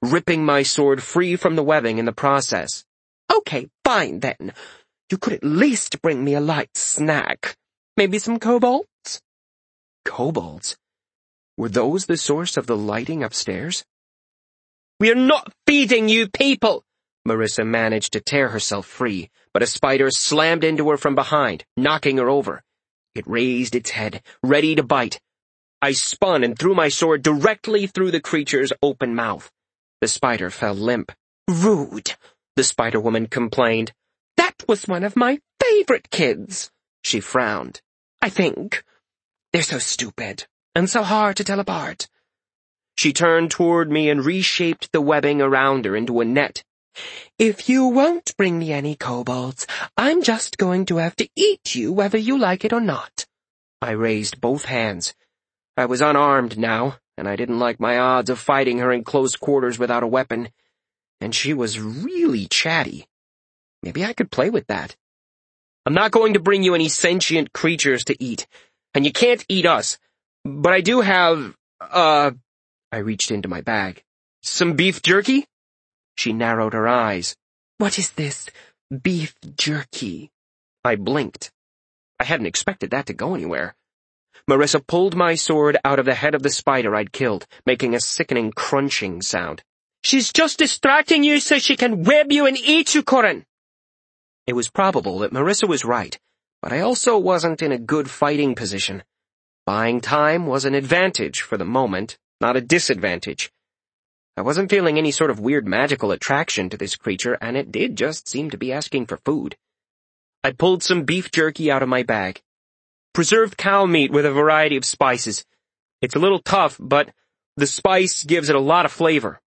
ripping my sword free from the webbing in the process. Okay, fine then. You could at least bring me a light snack. Maybe some kobolds? Kobolds? Were those the source of the lighting upstairs? We're not feeding you people! Marissa managed to tear herself free, but a spider slammed into her from behind, knocking her over. It raised its head, ready to bite. I spun and threw my sword directly through the creature's open mouth. The spider fell limp. Rude, the Spider-Woman complained. That was one of my favorite kids. She frowned. I think. They're so stupid, and so hard to tell apart. She turned toward me and reshaped the webbing around her into a net. If you won't bring me any kobolds, I'm just going to have to eat you whether you like it or not. I raised both hands. I was unarmed now, and I didn't like my odds of fighting her in close quarters without a weapon. And she was really chatty. Maybe I could play with that. I'm not going to bring you any sentient creatures to eat, and you can't eat us. But I do have, I reached into my bag. Some beef jerky? She narrowed her eyes. What is this beef jerky? I blinked. I hadn't expected that to go anywhere. Marissa pulled my sword out of the head of the spider I'd killed, making a sickening crunching sound. She's just distracting you so she can web you and eat you, Corin. It was probable that Marissa was right, but I also wasn't in a good fighting position. Buying time was an advantage for the moment, not a disadvantage. I wasn't feeling any sort of weird magical attraction to this creature, and it did just seem to be asking for food. I pulled some beef jerky out of my bag. Preserved cow meat with a variety of spices. It's a little tough, but the spice gives it a lot of flavor.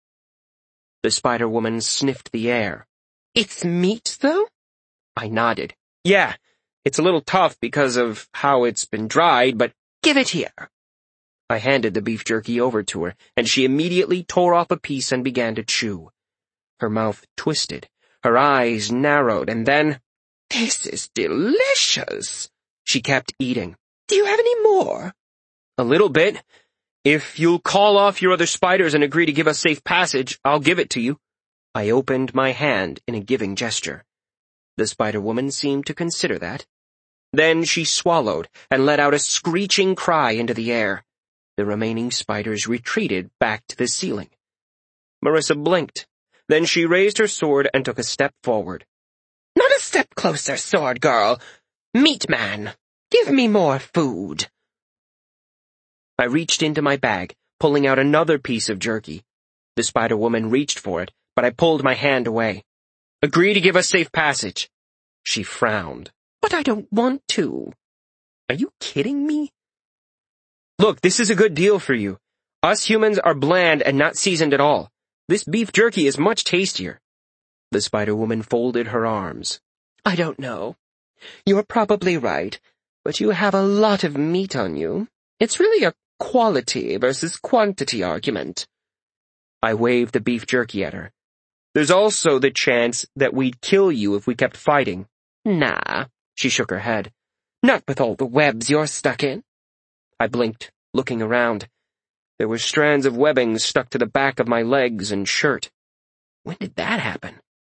The Spider-Woman sniffed the air. It's meat, though? I nodded. Yeah, it's a little tough because of how it's been dried, but give it here. I handed the beef jerky over to her, and she immediately tore off a piece and began to chew. Her mouth twisted, her eyes narrowed, and then, This is delicious. She kept eating. Do you have any more? A little bit. If you'll call off your other spiders and agree to give us safe passage, I'll give it to you. I opened my hand in a giving gesture. The Spider-Woman seemed to consider that. Then she swallowed and let out a screeching cry into the air. The remaining spiders retreated back to the ceiling. Marissa blinked. Then she raised her sword and took a step forward. Not a step closer, sword girl. Meat man, give me more food. I reached into my bag, pulling out another piece of jerky. The Spider-Woman reached for it, but I pulled my hand away. Agree to give us safe passage. She frowned. But I don't want to. Are you kidding me? Look, this is a good deal for you. Us humans are bland and not seasoned at all. This beef jerky is much tastier. The Spider-Woman folded her arms. I don't know. You're probably right, but you have a lot of meat on you. It's really a quality versus quantity argument. I waved the beef jerky at her. There's also the chance that we'd kill you if we kept fighting. Nah, she shook her head. Not with all the webs you're stuck in. I blinked, looking around. There were strands of webbing stuck to the back of my legs and shirt. When did that happen?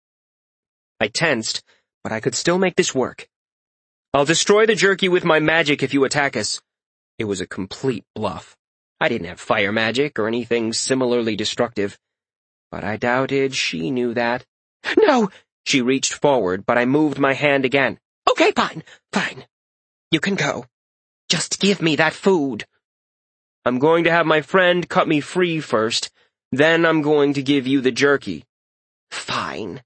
I tensed, but I could still make this work. I'll destroy the jerky with my magic if you attack us. It was a complete bluff. I didn't have fire magic or anything similarly destructive. But I doubted she knew that. No! She reached forward, but I moved my hand again. Okay, fine. You can go. Just give me that food. I'm going to have my friend cut me free first. Then I'm going to give you the jerky. Fine.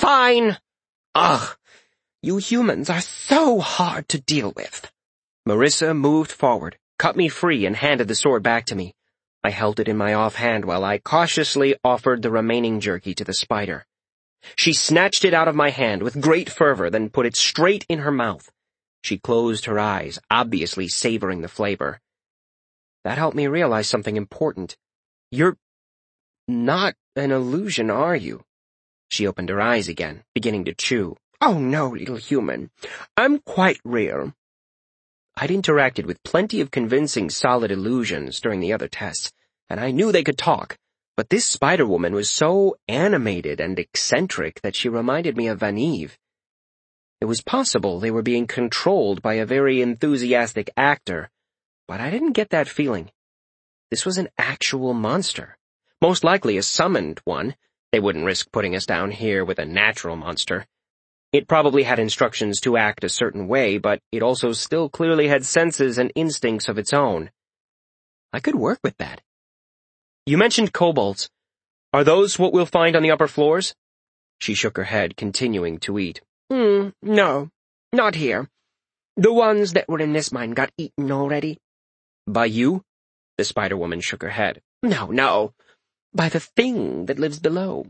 Ugh, you humans are so hard to deal with. Marissa moved forward, cut me free, and handed the sword back to me. I held it in my offhand while I cautiously offered the remaining jerky to the spider. She snatched it out of my hand with great fervor, then put it straight in her mouth. She closed her eyes, obviously savoring the flavor. That helped me realize something important. You're not an illusion, are you? She opened her eyes again, beginning to chew. Oh no, little human. I'm quite real. I'd interacted with plenty of convincing solid illusions during the other tests, and I knew they could talk, But this Spider-Woman was so animated and eccentric that she reminded me of Vaneve. It was possible they were being controlled by a very enthusiastic actor, but I didn't get that feeling. This was an actual monster. Most likely a summoned one. They wouldn't risk putting us down here with a natural monster. It probably had instructions to act a certain way, but it also still clearly had senses and instincts of its own. I could work with that. You mentioned kobolds. Are those what we'll find on the upper floors? She shook her head, continuing to eat. No, not here. The ones that were in this mine got eaten already. By you? The Spider-Woman shook her head. No. By the thing that lives below.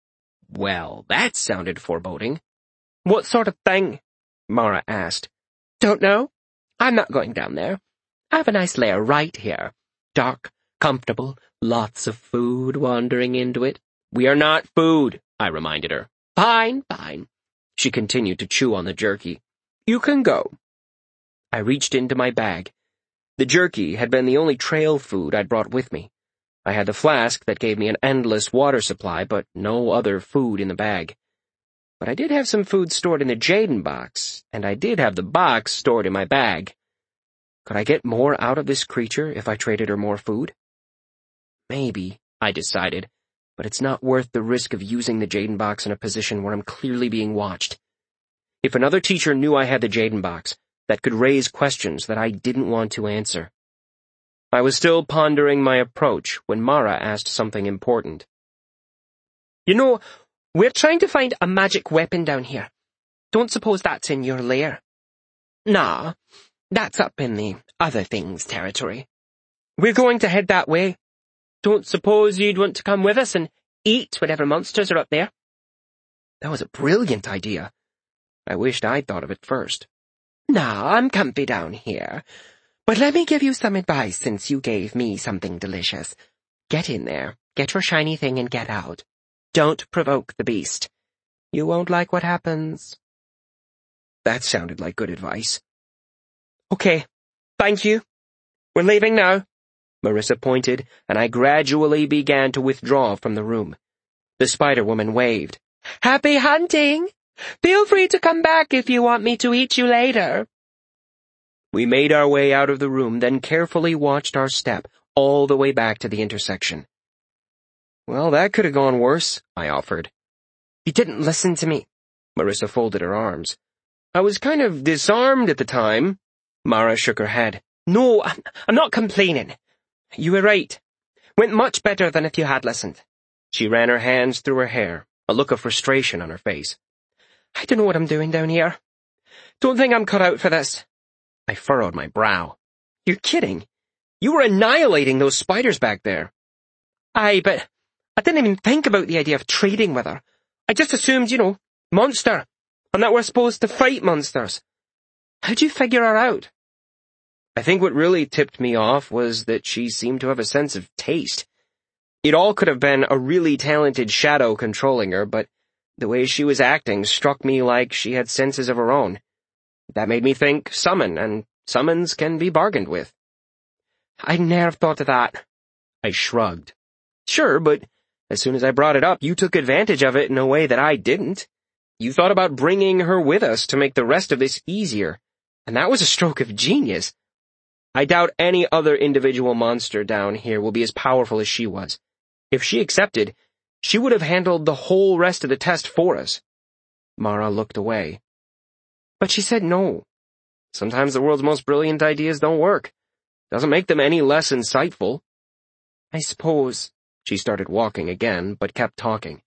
Well, that sounded foreboding. What sort of thing? Mara asked. Don't know. I'm not going down there. I have a nice lair right here. Dark, comfortable, lots of food wandering into it. We are not food, I reminded her. Fine. She continued to chew on the jerky. You can go. I reached into my bag. The jerky had been the only trail food I'd brought with me. I had the flask that gave me an endless water supply, but no other food in the bag. But I did have some food stored in the Jaden box, and I did have the box stored in my bag. Could I get more out of this creature if I traded her more food? Maybe, I decided, but it's not worth the risk of using the Jaden box in a position where I'm clearly being watched. If another teacher knew I had the Jaden box, that could raise questions that I didn't want to answer. I was still pondering my approach when Mara asked something important. You know, we're trying to find a magic weapon down here. Don't suppose that's in your lair? Nah, that's up in the other things territory. We're going to head that way. Don't suppose you'd want to come with us and eat whatever monsters are up there? That was a brilliant idea. I wished I'd thought of it first. Nah, I'm comfy down here. But let me give you some advice since you gave me something delicious. Get in there, get your shiny thing and get out. Don't provoke the beast. You won't like what happens. That sounded like good advice. Okay, thank you. We're leaving now. Marissa pointed, and I gradually began to withdraw from the room. The Spider-Woman waved. Happy hunting! Feel free to come back if you want me to eat you later. We made our way out of the room, then carefully watched our step all the way back to the intersection. Well, that could have gone worse, I offered. You didn't listen to me. Marissa folded her arms. I was kind of disarmed at the time. Mara shook her head. No, I'm not complaining. You were right. Went much better than if you had listened. She ran her hands through her hair, a look of frustration on her face. I don't know what I'm doing down here. Don't think I'm cut out for this. I furrowed my brow. You're kidding. You were annihilating those spiders back there. Aye, but I didn't even think about the idea of trading with her. I just assumed, monster, and that we're supposed to fight monsters. How'd you figure her out? I think what really tipped me off was that she seemed to have a sense of taste. It all could have been a really talented shadow controlling her, but the way she was acting struck me like she had senses of her own. That made me think summon, and summons can be bargained with. I never thought of that. I shrugged. Sure, but as soon as I brought it up, you took advantage of it in a way that I didn't. You thought about bringing her with us to make the rest of this easier, and that was a stroke of genius. I doubt any other individual monster down here will be as powerful as she was. If she accepted, she would have handled the whole rest of the test for us. Mara looked away. But she said no. Sometimes the world's most brilliant ideas don't work. Doesn't make them any less insightful. I suppose. She started walking again, but kept talking.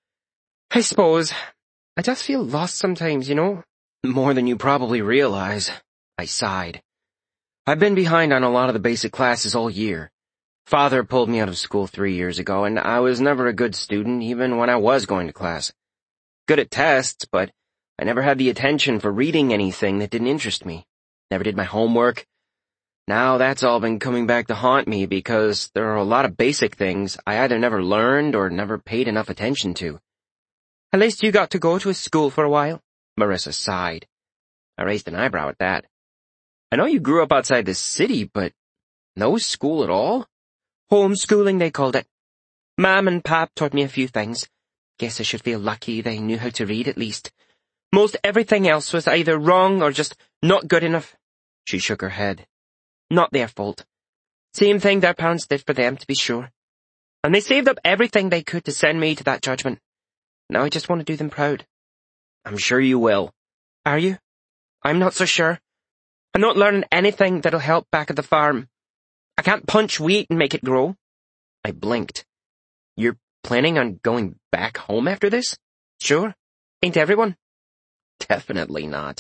I suppose. I just feel lost sometimes, More than you probably realize. I sighed. I've been behind on a lot of the basic classes all year. Father pulled me out of school 3 years ago, and I was never a good student even when I was going to class. Good at tests, but I never had the attention for reading anything that didn't interest me. Never did my homework. Now that's all been coming back to haunt me because there are a lot of basic things I either never learned or never paid enough attention to. At least you got to go to a school for a while. Marissa sighed. I raised an eyebrow at that. I know you grew up outside the city, but no school at all? Homeschooling, they called it. Mom and Pap taught me a few things. Guess I should feel lucky they knew how to read at least. Most everything else was either wrong or just not good enough. She shook her head. Not their fault. Same thing their parents did for them, to be sure. And they saved up everything they could to send me to that judgment. Now I just want to do them proud. I'm sure you will. Are you? I'm not so sure. I'm not learning anything that'll help back at the farm. I can't punch wheat and make it grow. I blinked. You're planning on going back home after this? Sure. Ain't everyone? Definitely not.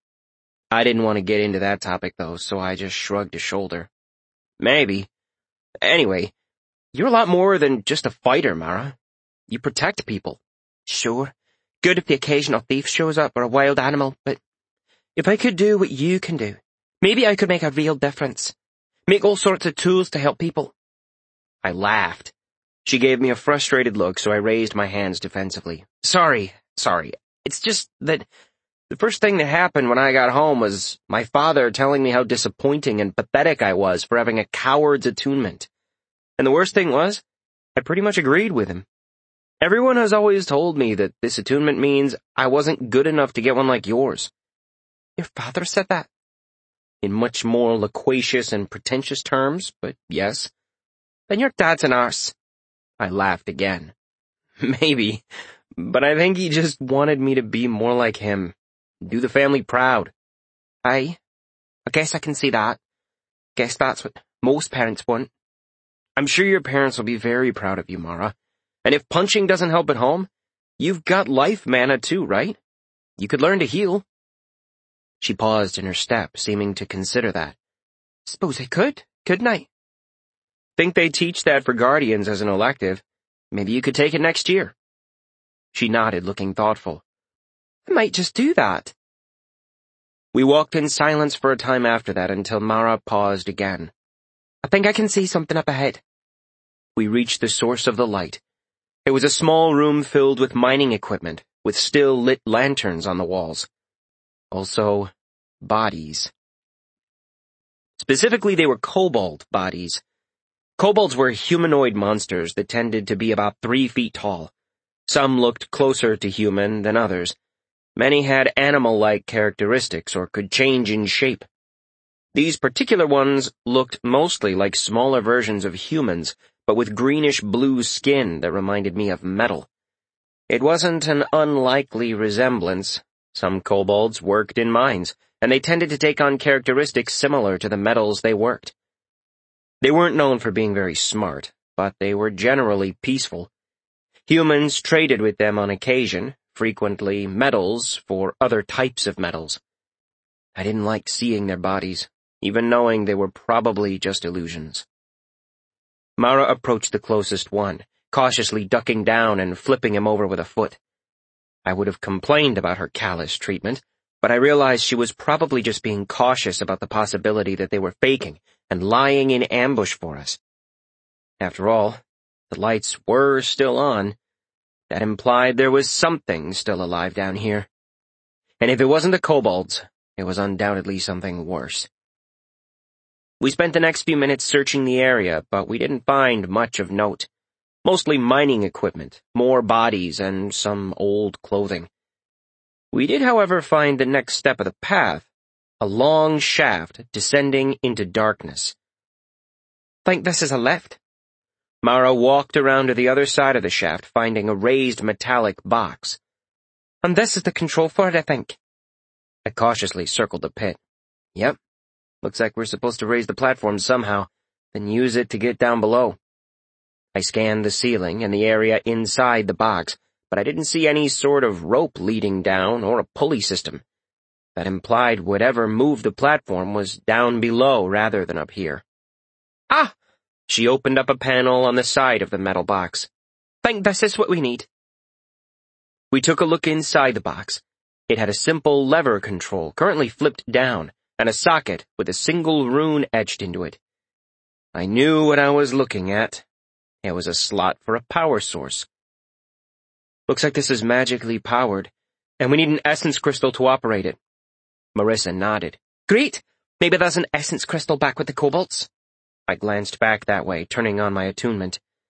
I didn't want to get into that topic, though, so I just shrugged a shoulder. Maybe. Anyway, you're a lot more than just a fighter, Mara. You protect people. Sure. Good if the occasional thief shows up or a wild animal, but if I could do what you can do, maybe I could make a real difference. Make all sorts of tools to help people. I laughed. She gave me a frustrated look, so I raised my hands defensively. Sorry. It's just that the first thing that happened when I got home was my father telling me how disappointing and pathetic I was for having a coward's attunement. And the worst thing was, I pretty much agreed with him. Everyone has always told me that this attunement means I wasn't good enough to get one like yours. Your father said that? In much more loquacious and pretentious terms, but yes. Then your dad's an arse. I laughed again. Maybe, but I think he just wanted me to be more like him. Do the family proud. Aye, I guess I can see that. Guess that's what most parents want. I'm sure your parents will be very proud of you, Mara. And if punching doesn't help at home, you've got life mana too, right? You could learn to heal. She paused in her step, seeming to consider that. Suppose I could, couldn't I? Think they teach that for guardians as an elective. Maybe you could take it next year. She nodded, looking thoughtful. I might just do that. We walked in silence for a time after that until Mara paused again. I think I can see something up ahead. We reached the source of the light. It was a small room filled with mining equipment, with still lit lanterns on the walls. Also, bodies. Specifically, they were kobold bodies. Kobolds were humanoid monsters that tended to be about 3 feet tall. Some looked closer to human than others. Many had animal-like characteristics or could change in shape. These particular ones looked mostly like smaller versions of humans, but with greenish-blue skin that reminded me of metal. It wasn't an unlikely resemblance. Some kobolds worked in mines, and they tended to take on characteristics similar to the metals they worked. They weren't known for being very smart, but they were generally peaceful. Humans traded with them on occasion, frequently metals for other types of metals. I didn't like seeing their bodies, even knowing they were probably just illusions. Mara approached the closest one, cautiously ducking down and flipping him over with a foot. I would have complained about her callous treatment, but I realized she was probably just being cautious about the possibility that they were faking and lying in ambush for us. After all, the lights were still on. That implied there was something still alive down here. And if it wasn't the kobolds, it was undoubtedly something worse. We spent the next few minutes searching the area, but we didn't find much of note. Mostly mining equipment, more bodies, and some old clothing. We did, however, find the next step of the path, a long shaft descending into darkness. Think this is a lift? Mara walked around to the other side of the shaft, finding a raised metallic box. And this is the control for it, I think. I cautiously circled the pit. Yep. Looks like we're supposed to raise the platform somehow, then use it to get down below. I scanned the ceiling and the area inside the box, but I didn't see any sort of rope leading down or a pulley system. That implied whatever moved the platform was down below rather than up here. Ah! She opened up a panel on the side of the metal box. Think this is what we need. We took a look inside the box. It had a simple lever control, currently flipped down, and a socket with a single rune etched into it. I knew what I was looking at. It was a slot for a power source. Looks like this is magically powered, and we need an essence crystal to operate it. Marissa nodded. Great! Maybe there's an essence crystal back with the kobolds. I glanced back that way, turning on my attunement.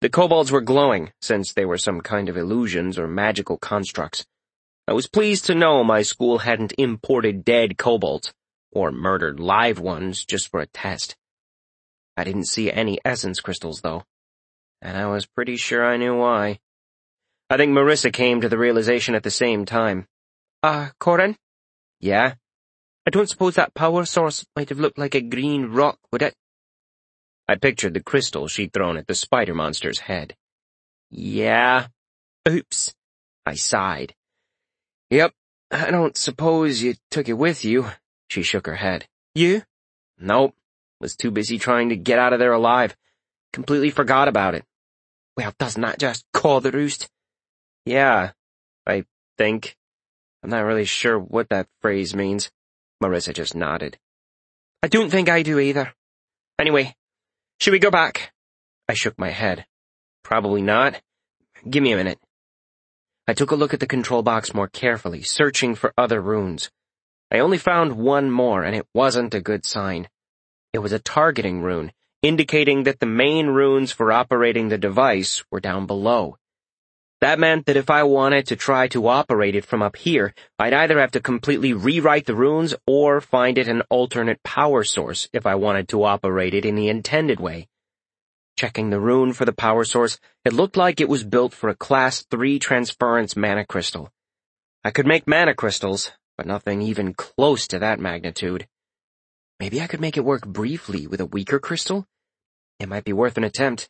The kobolds were glowing, since they were some kind of illusions or magical constructs. I was pleased to know my school hadn't imported dead kobolds, or murdered live ones just for a test. I didn't see any essence crystals, though, and I was pretty sure I knew why. I think Marissa came to the realization at the same time. Corin? Yeah? I don't suppose that power source might have looked like a green rock, would it? I pictured the crystal she'd thrown at the spider monster's head. Yeah. Oops. I sighed. Yep, I don't suppose you took it with you. She shook her head. You? Nope. Was too busy trying to get out of there alive. Completely forgot about it. Well, doesn't that just caw the roost? Yeah, I think. I'm not really sure what that phrase means. Marissa just nodded. I don't think I do either. Anyway, should we go back? I shook my head. Probably not. Give me a minute. I took a look at the control box more carefully, searching for other runes. I only found one more, and it wasn't a good sign. It was a targeting rune, indicating that the main runes for operating the device were down below. That meant that if I wanted to try to operate it from up here, I'd either have to completely rewrite the runes or find it an alternate power source if I wanted to operate it in the intended way. Checking the rune for the power source, it looked like it was built for a Class 3 transference mana crystal. I could make mana crystals, but nothing even close to that magnitude. Maybe I could make it work briefly with a weaker crystal? It might be worth an attempt.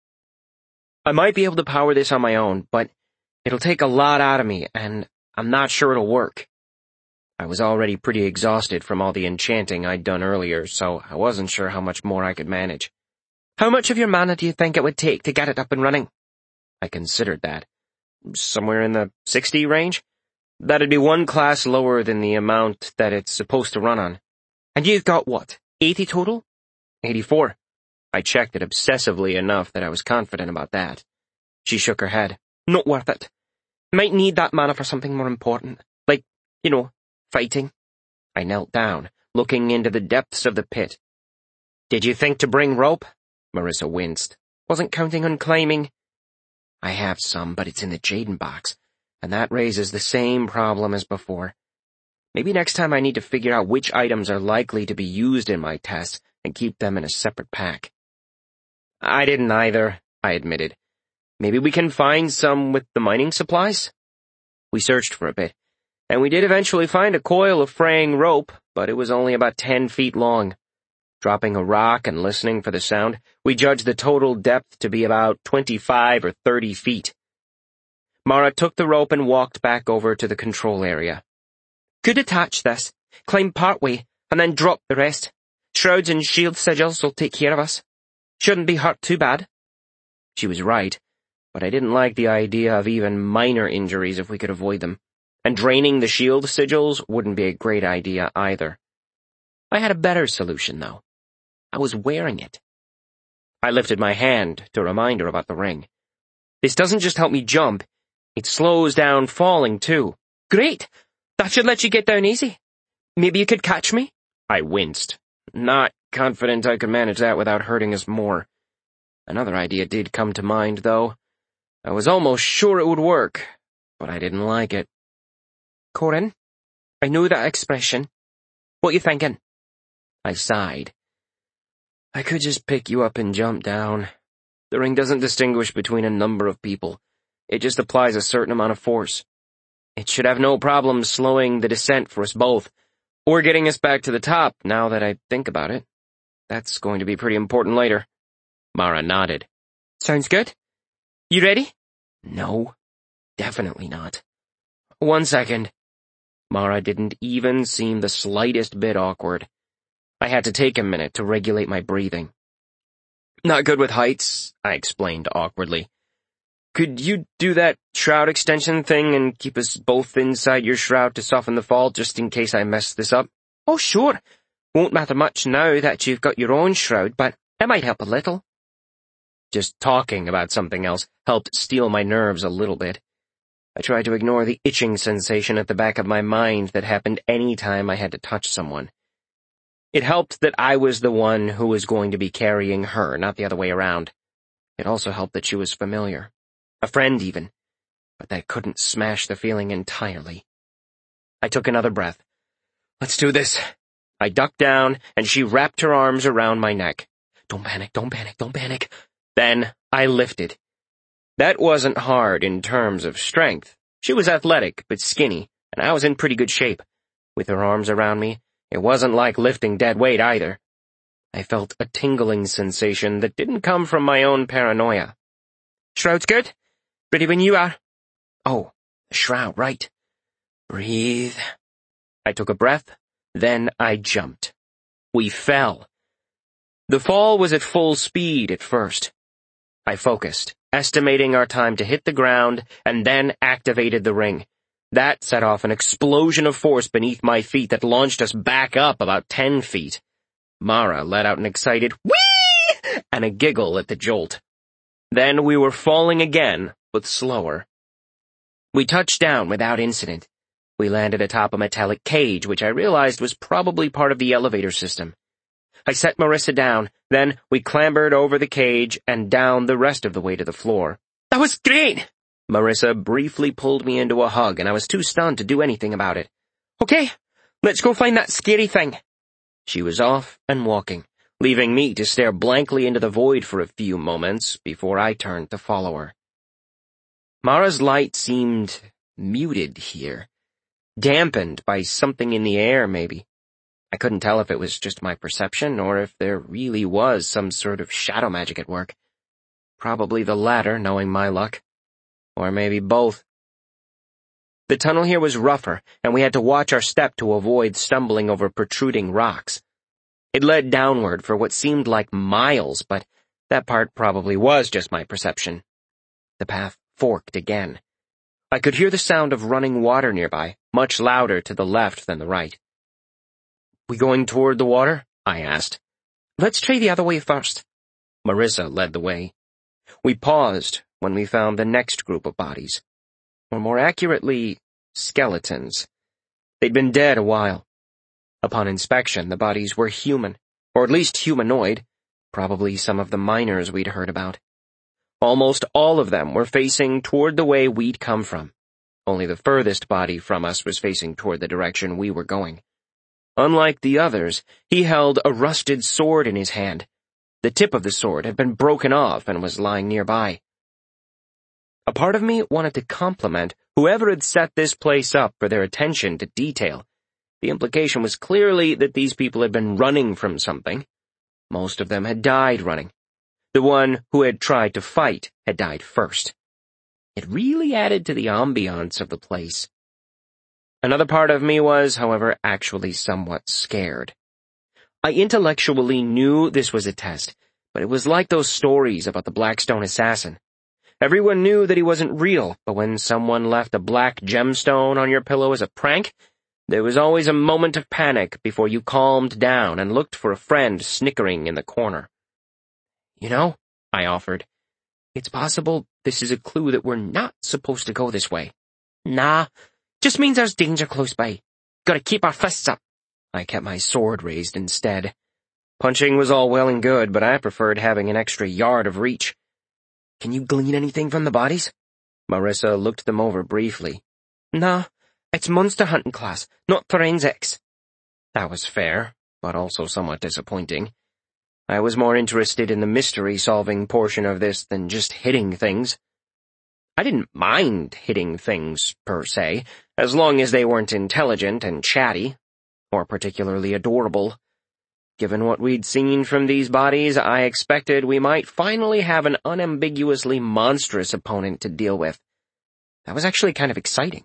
I might be able to power this on my own, but it'll take a lot out of me, and I'm not sure it'll work. I was already pretty exhausted from all the enchanting I'd done earlier, so I wasn't sure how much more I could manage. How much of your mana do you think it would take to get it up and running? I considered that. Somewhere in the 60 range? That'd be one class lower than the amount that it's supposed to run on. And you've got what, 80 total? 84. I checked it obsessively enough that I was confident about that. She shook her head. Not worth it. Might need that mana for something more important. Like, fighting. I knelt down, looking into the depths of the pit. Did you think to bring rope? Marissa winced. Wasn't counting on climbing. I have some, but it's in the Jaden box, and that raises the same problem as before. Maybe next time I need to figure out which items are likely to be used in my tests and keep them in a separate pack. I didn't either, I admitted. Maybe we can find some with the mining supplies? We searched for a bit, and we did eventually find a coil of fraying rope, but it was only about 10 feet long. Dropping a rock and listening for the sound, we judged the total depth to be about 25 or 30 feet. Mara took the rope and walked back over to the control area. Could attach this, climb partway, and then drop the rest. Shrouds and shield sigils will take care of us. Shouldn't be hurt too bad. She was right, but I didn't like the idea of even minor injuries if we could avoid them, and draining the shield sigils wouldn't be a great idea either. I had a better solution, though. I was wearing it. I lifted my hand to remind her about the ring. This doesn't just help me jump, it slows down falling, too. Great! That should let you get down easy. Maybe you could catch me? I winced, not confident I could manage that without hurting us more. Another idea did come to mind, though. I was almost sure it would work, but I didn't like it. Corin, I know that expression. What you thinking? I sighed. I could just pick you up and jump down. The ring doesn't distinguish between a number of people. It just applies a certain amount of force. It should have no problem slowing the descent for us both, or getting us back to the top, now that I think about it. That's going to be pretty important later. Mara nodded. Sounds good. You ready? No, definitely not. 1 second. Mara didn't even seem the slightest bit awkward. I had to take a minute to regulate my breathing. Not good with heights, I explained awkwardly. Could you do that shroud extension thing and keep us both inside your shroud to soften the fall just in case I mess this up? Oh, sure. Won't matter much now that you've got your own shroud, but it might help a little. Just talking about something else helped steel my nerves a little bit. I tried to ignore the itching sensation at the back of my mind that happened any time I had to touch someone. It helped that I was the one who was going to be carrying her, not the other way around. It also helped that she was familiar. A friend, even. But that couldn't smash the feeling entirely. I took another breath. Let's do this. I ducked down, and she wrapped her arms around my neck. Don't panic, don't panic, don't panic. Then I lifted. That wasn't hard in terms of strength. She was athletic, but skinny, and I was in pretty good shape. With her arms around me, it wasn't like lifting dead weight either. I felt a tingling sensation that didn't come from my own paranoia. Shroud's good? Ready when you are. Oh, the shroud, right. Breathe. I took a breath, then I jumped. We fell. The fall was at full speed at first. I focused, estimating our time to hit the ground, and then activated the ring. That set off an explosion of force beneath my feet that launched us back up about 10 feet. Mara let out an excited whee and a giggle at the jolt. Then we were falling again, but slower. We touched down without incident. We landed atop a metallic cage, which I realized was probably part of the elevator system. I set Marissa down, then we clambered over the cage and down the rest of the way to the floor. That was great! Marissa briefly pulled me into a hug, and I was too stunned to do anything about it. Okay, let's go find that scary thing. She was off and walking, leaving me to stare blankly into the void for a few moments before I turned to follow her. Mara's light seemed muted here, dampened by something in the air, maybe. I couldn't tell if it was just my perception or if there really was some sort of shadow magic at work. Probably the latter, knowing my luck. Or maybe both. The tunnel here was rougher, and we had to watch our step to avoid stumbling over protruding rocks. It led downward for what seemed like miles, but that part probably was just my perception. The path forked again. I could hear the sound of running water nearby, much louder to the left than the right. We going toward the water? I asked. Let's try the other way first. Marissa led the way. We paused when we found the next group of bodies. Or more accurately, skeletons. They'd been dead a while. Upon inspection, the bodies were human, or at least humanoid, probably some of the miners we'd heard about. Almost all of them were facing toward the way we'd come from. Only the furthest body from us was facing toward the direction we were going. Unlike the others, he held a rusted sword in his hand. The tip of the sword had been broken off and was lying nearby. A part of me wanted to compliment whoever had set this place up for their attention to detail. The implication was clearly that these people had been running from something. Most of them had died running. The one who had tried to fight had died first. It really added to the ambiance of the place. Another part of me was, however, actually somewhat scared. I intellectually knew this was a test, but it was like those stories about the Blackstone assassin. Everyone knew that he wasn't real, but when someone left a black gemstone on your pillow as a prank, there was always a moment of panic before you calmed down and looked for a friend snickering in the corner. You know, I offered, it's possible this is a clue that we're not supposed to go this way. Nah, just means there's danger close by. Gotta keep our fists up. I kept my sword raised instead. Punching was all well and good, but I preferred having an extra yard of reach. Can you glean anything from the bodies? Marissa looked them over briefly. Nah, it's monster hunting class, not forensics. That was fair, but also somewhat disappointing. I was more interested in the mystery-solving portion of this than just hitting things. I didn't mind hitting things, per se, as long as they weren't intelligent and chatty, or particularly adorable. Given what we'd seen from these bodies, I expected we might finally have an unambiguously monstrous opponent to deal with. That was actually kind of exciting.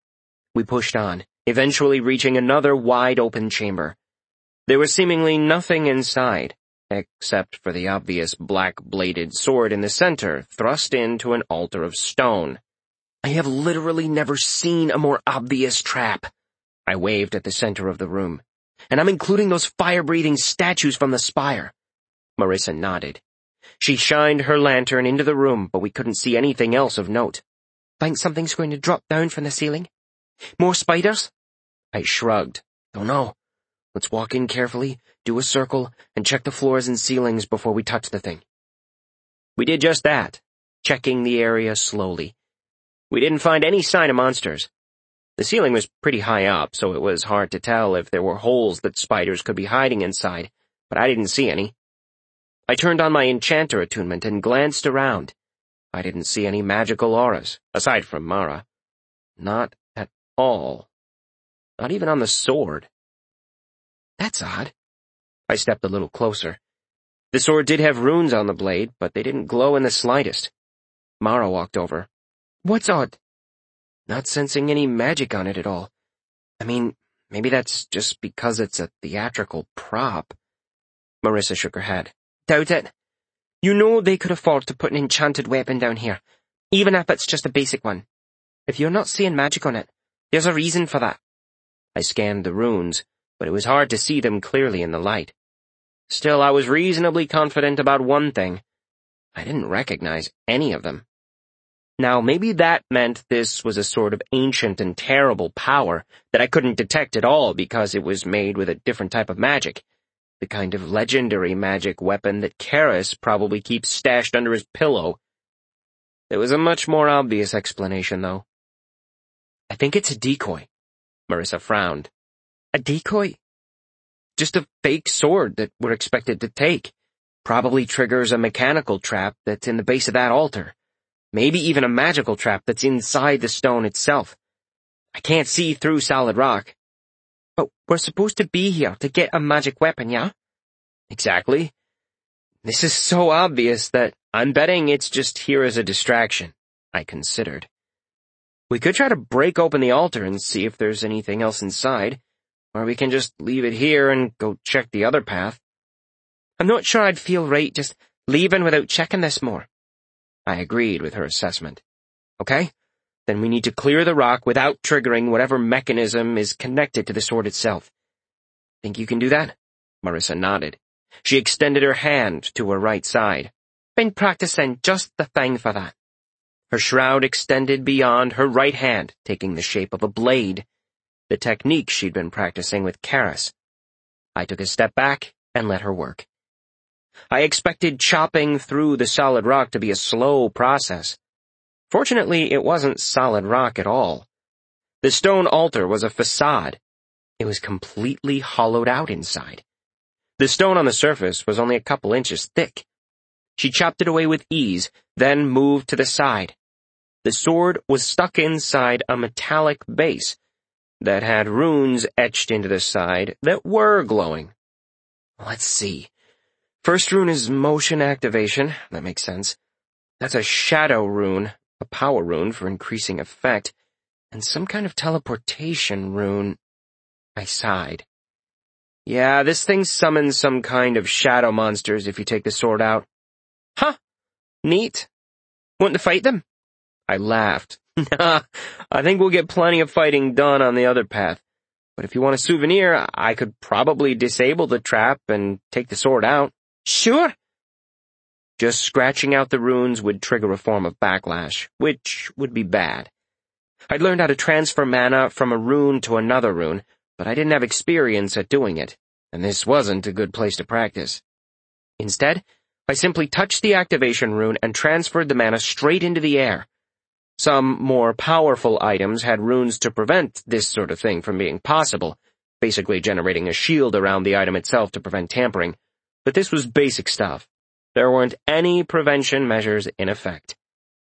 We pushed on, eventually reaching another wide-open chamber. There was seemingly nothing inside, except for the obvious black-bladed sword in the center, thrust into an altar of stone. I have literally never seen a more obvious trap. I waved at the center of the room. And I'm including those fire-breathing statues from the spire. Marissa nodded. She shined her lantern into the room, but we couldn't see anything else of note. Think something's going to drop down from the ceiling? More spiders? I shrugged. Don't know. Let's walk in carefully, do a circle, and check the floors and ceilings before we touch the thing. We did just that, checking the area slowly. We didn't find any sign of monsters. The ceiling was pretty high up, so it was hard to tell if there were holes that spiders could be hiding inside, but I didn't see any. I turned on my enchanter attunement and glanced around. I didn't see any magical auras, aside from Mara. Not at all. Not even on the sword. That's odd. I stepped a little closer. The sword did have runes on the blade, but they didn't glow in the slightest. Mara walked over. What's odd? Not sensing any magic on it at all. I mean, maybe that's just because it's a theatrical prop. Marissa shook her head. Doubt it. You know they could afford to put an enchanted weapon down here, even if it's just a basic one. If you're not seeing magic on it, there's a reason for that. I scanned the runes, but it was hard to see them clearly in the light. Still, I was reasonably confident about one thing. I didn't recognize any of them. Now, maybe that meant this was a sort of ancient and terrible power that I couldn't detect at all because it was made with a different type of magic. The kind of legendary magic weapon that Karis probably keeps stashed under his pillow. There was a much more obvious explanation, though. I think it's a decoy. Marissa frowned. A decoy? Just a fake sword that we're expected to take. Probably triggers a mechanical trap that's in the base of that altar. Maybe even a magical trap that's inside the stone itself. I can't see through solid rock. But we're supposed to be here to get a magic weapon, yeah? Exactly. This is so obvious that I'm betting it's just here as a distraction, I considered. We could try to break open the altar and see if there's anything else inside, or we can just leave it here and go check the other path. I'm not sure I'd feel right just leaving without checking this more. I agreed with her assessment. Okay, then we need to clear the rock without triggering whatever mechanism is connected to the sword itself. Think you can do that? Marissa nodded. She extended her hand to her right side. Been practicing just the thing for that. Her shroud extended beyond her right hand, taking the shape of a blade, the technique she'd been practicing with Karis. I took a step back and let her work. I expected chopping through the solid rock to be a slow process. Fortunately, it wasn't solid rock at all. The stone altar was a facade. It was completely hollowed out inside. The stone on the surface was only a couple inches thick. She chopped it away with ease, then moved to the side. The sword was stuck inside a metallic base that had runes etched into the side that were glowing. Let's see. First rune is motion activation. That makes sense. That's a shadow rune, a power rune for increasing effect, and some kind of teleportation rune. I sighed. Yeah, this thing summons some kind of shadow monsters if you take the sword out. Huh. Neat. Want to fight them? I laughed. Nah, I think we'll get plenty of fighting done on the other path. But if you want a souvenir, I could probably disable the trap and take the sword out. Sure. Just scratching out the runes would trigger a form of backlash, which would be bad. I'd learned how to transfer mana from a rune to another rune, but I didn't have experience at doing it, and this wasn't a good place to practice. Instead, I simply touched the activation rune and transferred the mana straight into the air. Some more powerful items had runes to prevent this sort of thing from being possible, basically generating a shield around the item itself to prevent tampering, but this was basic stuff. There weren't any prevention measures in effect.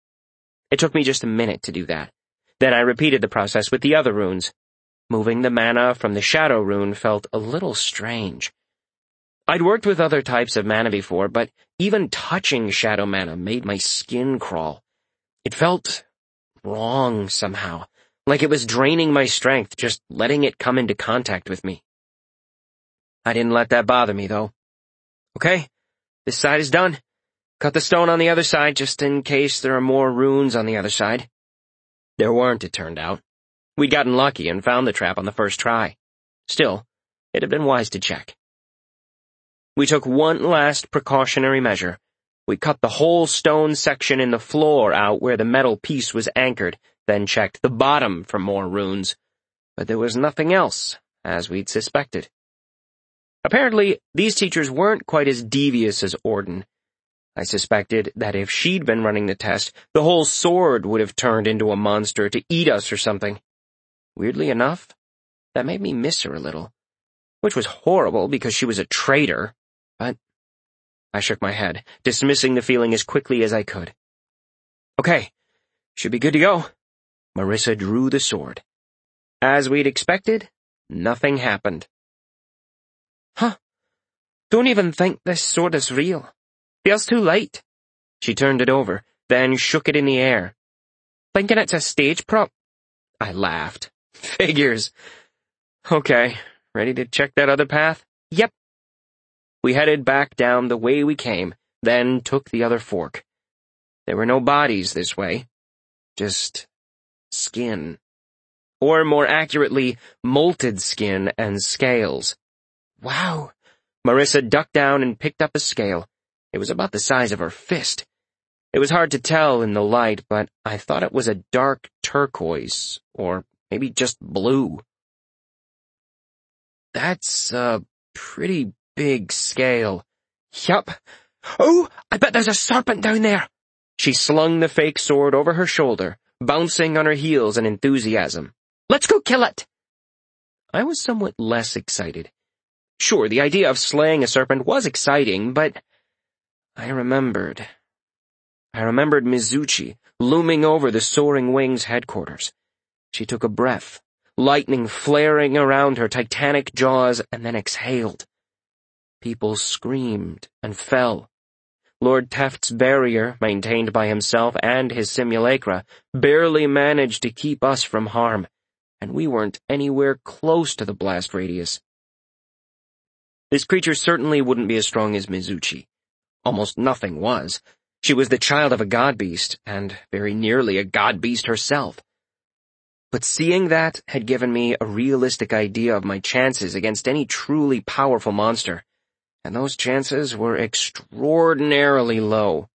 It took me just a minute to do that. Then I repeated the process with the other runes. Moving the mana from the shadow rune felt a little strange. I'd worked with other types of mana before, but even touching shadow mana made my skin crawl. It felt wrong somehow, like it was draining my strength just letting it come into contact with me. I didn't let that bother me, though. Okay, this side is done. Cut the stone on the other side just in case there are more runes on the other side. There weren't, it turned out. We'd gotten lucky and found the trap on the first try. Still, it had been wise to check. We took one last precautionary measure. We cut the whole stone section in the floor out where the metal piece was anchored, then checked the bottom for more runes. But there was nothing else, as we'd suspected. Apparently, these teachers weren't quite as devious as Orden. I suspected that if she'd been running the test, the whole sword would have turned into a monster to eat us or something. Weirdly enough, that made me miss her a little, which was horrible because she was a traitor, but I shook my head, dismissing the feeling as quickly as I could. Okay, should be good to go. Marissa drew the sword. As we'd expected, nothing happened. Huh. Don't even think this sword is real. Feels too light. She turned it over, then shook it in the air. Thinking it's a stage prop? I laughed. Figures. Okay, ready to check that other path? Yep. We headed back down the way we came, then took the other fork. There were no bodies this way. Just skin. Or more accurately, molted skin and scales. Wow. Marissa ducked down and picked up a scale. It was about the size of her fist. It was hard to tell in the light, but I thought it was a dark turquoise, or maybe just blue. That's a pretty big scale. Yup. Oh, I bet there's a serpent down there. She slung the fake sword over her shoulder, bouncing on her heels in enthusiasm. Let's go kill it. I was somewhat less excited. Sure, the idea of slaying a serpent was exciting, but I remembered Mizuchi looming over the Soaring Wings headquarters. She took a breath, lightning flaring around her titanic jaws, and then exhaled. People screamed and fell. Lord Teft's barrier, maintained by himself and his simulacra, barely managed to keep us from harm, and we weren't anywhere close to the blast radius. This creature certainly wouldn't be as strong as Mizuchi. Almost nothing was. She was the child of a god beast, and very nearly a god beast herself. But seeing that had given me a realistic idea of my chances against any truly powerful monster, and those chances were extraordinarily low.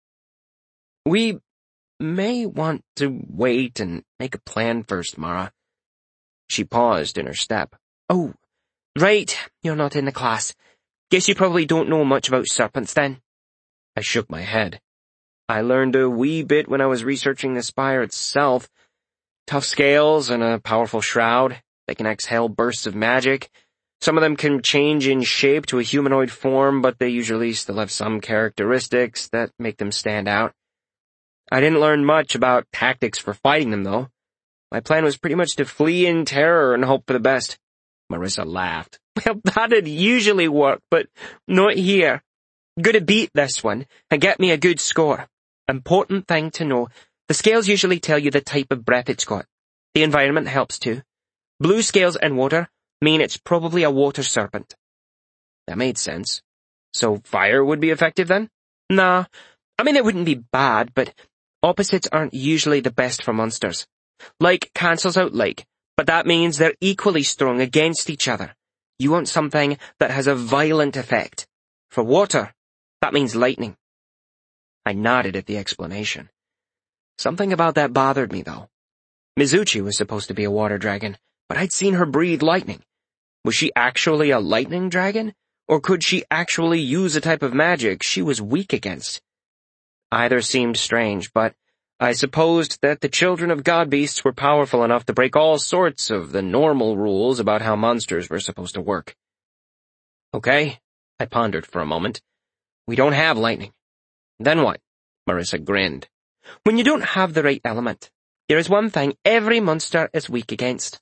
We may want to wait and make a plan first, Mara. She paused in her step. Oh, right, you're not in the class. Guess you probably don't know much about serpents then. I shook my head. I learned a wee bit when I was researching the spire itself. Tough scales and a powerful shroud. They can exhale bursts of magic. Some of them can change in shape to a humanoid form, but they usually still have some characteristics that make them stand out. I didn't learn much about tactics for fighting them, though. My plan was pretty much to flee in terror and hope for the best. Marissa laughed. Well, that'd usually work, but not here. Gotta beat this one and get me a good score. Important thing to know, the scales usually tell you the type of breath it's got. The environment helps too. Blue scales and water mean it's probably a water serpent. That made sense. So fire would be effective then? Nah, I mean it wouldn't be bad, but opposites aren't usually the best for monsters. Like cancels out like, but that means they're equally strong against each other. You want something that has a violent effect. For water, that means lightning. I nodded at the explanation. Something about that bothered me, though. Mizuchi was supposed to be a water dragon, but I'd seen her breathe lightning. Was she actually a lightning dragon? Or could she actually use a type of magic she was weak against? Either seemed strange, but I supposed that the children of god beasts were powerful enough to break all sorts of the normal rules about how monsters were supposed to work. Okay, I pondered for a moment. We don't have lightning. Then what? Marissa grinned. When you don't have the right element, there is one thing every monster is weak against.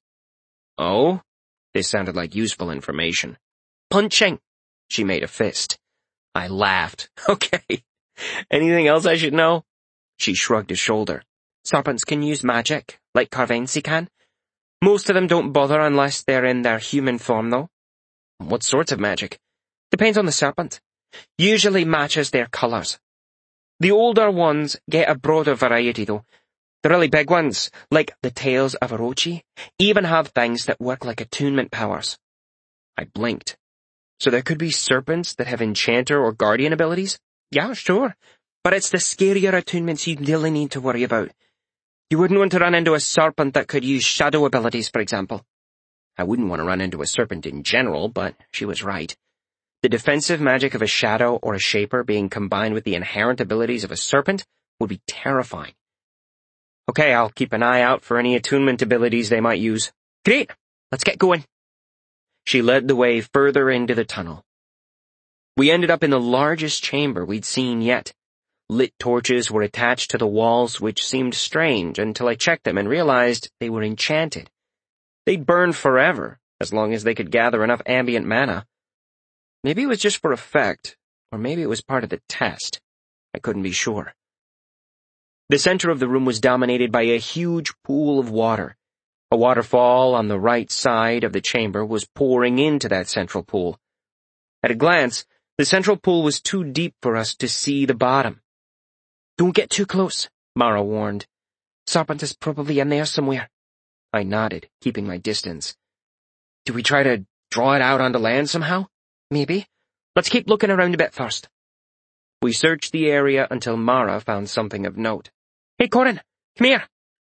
Oh? This sounded like useful information. Punching. She made a fist. I laughed. Okay. Anything else I should know? She shrugged a shoulder. Serpents can use magic, like Carvensi can. Most of them don't bother unless they're in their human form, though. What sorts of magic? Depends on the serpent. Usually matches their colors. The older ones get a broader variety, though. The really big ones, like the tails of Orochi, even have things that work like attunement powers. I blinked. So there could be serpents that have enchanter or guardian abilities? Yeah, sure. But it's the scarier attunements you really need to worry about. You wouldn't want to run into a serpent that could use shadow abilities, for example. I wouldn't want to run into a serpent in general, but she was right. The defensive magic of a shadow or a shaper being combined with the inherent abilities of a serpent would be terrifying. Okay, I'll keep an eye out for any attunement abilities they might use. Great, let's get going. She led the way further into the tunnel. We ended up in the largest chamber we'd seen yet. Lit torches were attached to the walls, which seemed strange until I checked them and realized they were enchanted. They'd burn forever, as long as they could gather enough ambient mana. Maybe it was just for effect, or maybe it was part of the test. I couldn't be sure. The center of the room was dominated by a huge pool of water. A waterfall on the right side of the chamber was pouring into that central pool. At a glance, the central pool was too deep for us to see the bottom. "Don't get too close," Mara warned. "Serpent is probably in there somewhere." I nodded, keeping my distance. "Do we try to draw it out onto land somehow?" "Maybe. Let's keep looking around a bit first." We searched the area until Mara found something of note. "Hey, Corin, come here."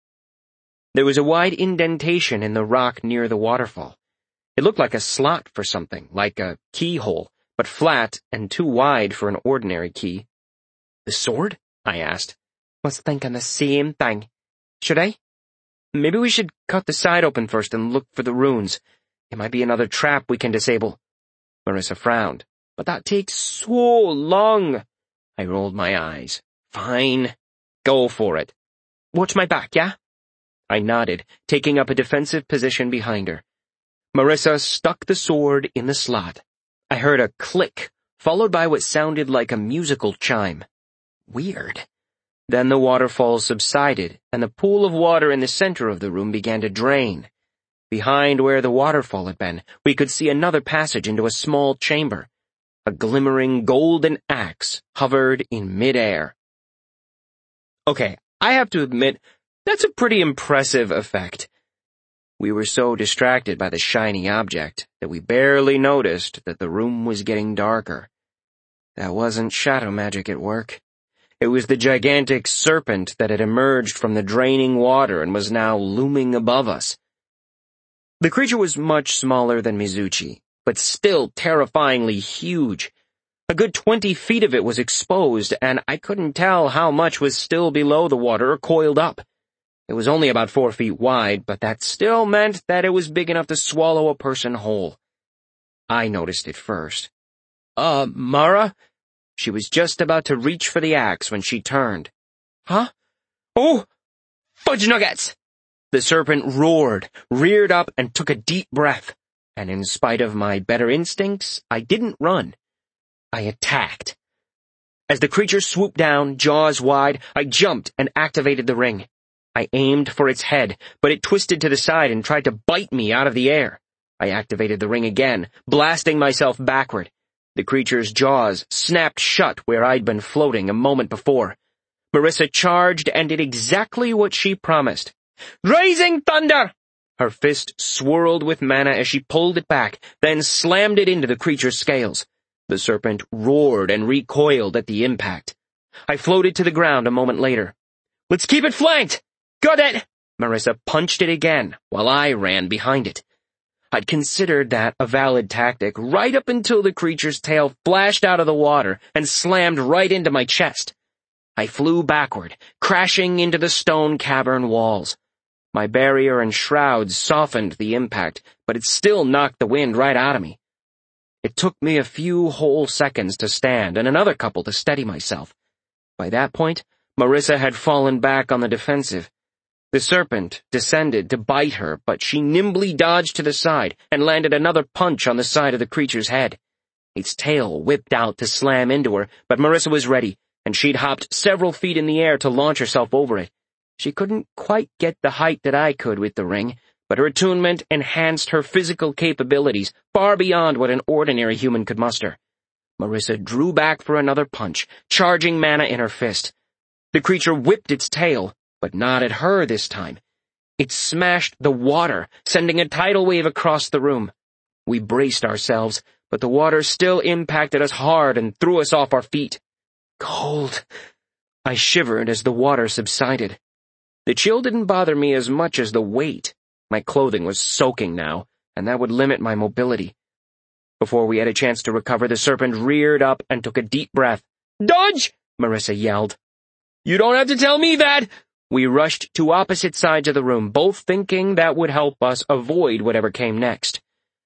There was a wide indentation in the rock near the waterfall. It looked like a slot for something, like a keyhole, but flat and too wide for an ordinary key. "The sword?" I asked. "Was thinking the same thing. Should I?" "Maybe we should cut the side open first and look for the runes. It might be another trap we can disable." Marissa frowned. "But that takes so long." I rolled my eyes. "Fine. Go for it." "Watch my back, yeah?" I nodded, taking up a defensive position behind her. Marissa stuck the sword in the slot. I heard a click, followed by what sounded like a musical chime. Weird. Then the waterfall subsided, and the pool of water in the center of the room began to drain. Behind where the waterfall had been, we could see another passage into a small chamber. A glimmering golden axe hovered in midair. Okay, I have to admit, that's a pretty impressive effect. We were so distracted by the shiny object that we barely noticed that the room was getting darker. That wasn't shadow magic at work. It was the gigantic serpent that had emerged from the draining water and was now looming above us. The creature was much smaller than Mizuchi, but still terrifyingly huge. A good 20 feet of it was exposed, and I couldn't tell how much was still below the water or coiled up. It was only about 4 feet wide, but that still meant that it was big enough to swallow a person whole. I noticed it first. Mara?" She was just about to reach for the axe when she turned. "Huh? Oh! Fudge nuggets!" The serpent roared, reared up, and took a deep breath. And in spite of my better instincts, I didn't run. I attacked. As the creature swooped down, jaws wide, I jumped and activated the ring. I aimed for its head, but it twisted to the side and tried to bite me out of the air. I activated the ring again, blasting myself backward. The creature's jaws snapped shut where I'd been floating a moment before. Marissa charged and did exactly what she promised. "Rising thunder!" Her fist swirled with mana as she pulled it back, then slammed it into the creature's scales. The serpent roared and recoiled at the impact. I floated to the ground a moment later. "Let's keep it flanked!" "Got it!" Marissa punched it again, while I ran behind it. I'd considered that a valid tactic right up until the creature's tail flashed out of the water and slammed right into my chest. I flew backward, crashing into the stone cavern walls. My barrier and shrouds softened the impact, but it still knocked the wind right out of me. It took me a few whole seconds to stand and another couple to steady myself. By that point, Marissa had fallen back on the defensive. The serpent descended to bite her, but she nimbly dodged to the side and landed another punch on the side of the creature's head. Its tail whipped out to slam into her, but Marissa was ready, and she'd hopped several feet in the air to launch herself over it. She couldn't quite get the height that I could with the ring, but her attunement enhanced her physical capabilities far beyond what an ordinary human could muster. Marissa drew back for another punch, charging mana in her fist. The creature whipped its tail, but not at her this time. It smashed the water, sending a tidal wave across the room. We braced ourselves, but the water still impacted us hard and threw us off our feet. Cold. I shivered as the water subsided. The chill didn't bother me as much as the weight. My clothing was soaking now, and that would limit my mobility. Before we had a chance to recover, the serpent reared up and took a deep breath. "Dodge!" Marissa yelled. "You don't have to tell me that!" We rushed to opposite sides of the room, both thinking that would help us avoid whatever came next.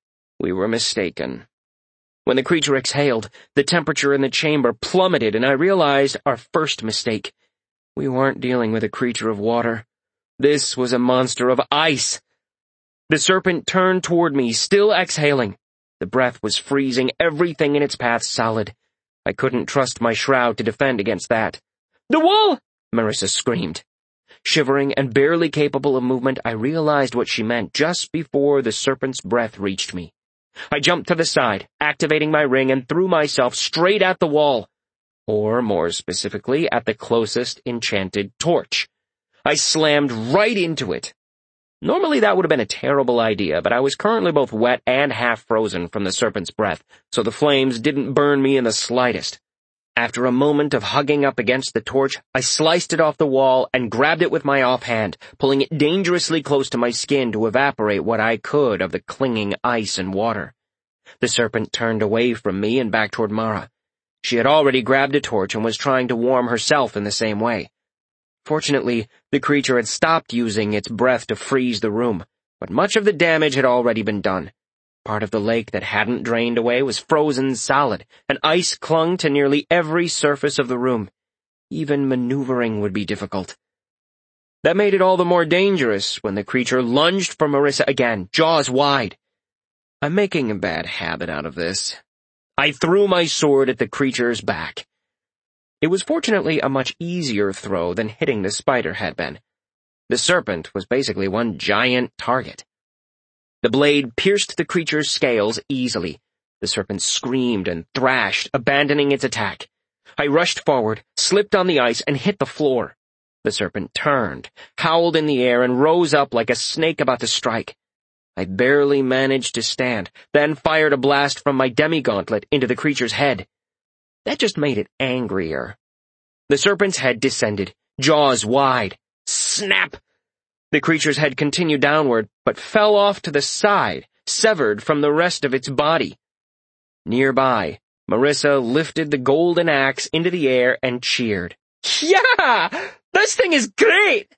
We were mistaken. When the creature exhaled, the temperature in the chamber plummeted, and I realized our first mistake. We weren't dealing with a creature of water. This was a monster of ice. The serpent turned toward me, still exhaling. The breath was freezing everything in its path solid. I couldn't trust my shroud to defend against that. "The wall!" Marissa screamed. Shivering and barely capable of movement, I realized what she meant just before the serpent's breath reached me. I jumped to the side, activating my ring, and threw myself straight at the wall. Or, more specifically, at the closest enchanted torch. I slammed right into it. Normally that would have been a terrible idea, but I was currently both wet and half frozen from the serpent's breath, so the flames didn't burn me in the slightest. After a moment of hugging up against the torch, I sliced it off the wall and grabbed it with my offhand, pulling it dangerously close to my skin to evaporate what I could of the clinging ice and water. The serpent turned away from me and back toward Mara. She had already grabbed a torch and was trying to warm herself in the same way. Fortunately, the creature had stopped using its breath to freeze the room, but much of the damage had already been done. Part of the lake that hadn't drained away was frozen solid, and ice clung to nearly every surface of the room. Even maneuvering would be difficult. That made it all the more dangerous when the creature lunged for Marissa again, jaws wide. I'm making a bad habit out of this. I threw my sword at the creature's back. It was fortunately a much easier throw than hitting the spider had been. The serpent was basically one giant target. The blade pierced the creature's scales easily. The serpent screamed and thrashed, abandoning its attack. I rushed forward, slipped on the ice, and hit the floor. The serpent turned, howled in the air, and rose up like a snake about to strike. I barely managed to stand, then fired a blast from my demi-gauntlet into the creature's head. That just made it angrier. The serpent's head descended, jaws wide. Snap! The creature's head continued downward, but fell off to the side, severed from the rest of its body. Nearby, Marissa lifted the golden axe into the air and cheered. "Yeah! This thing is great!"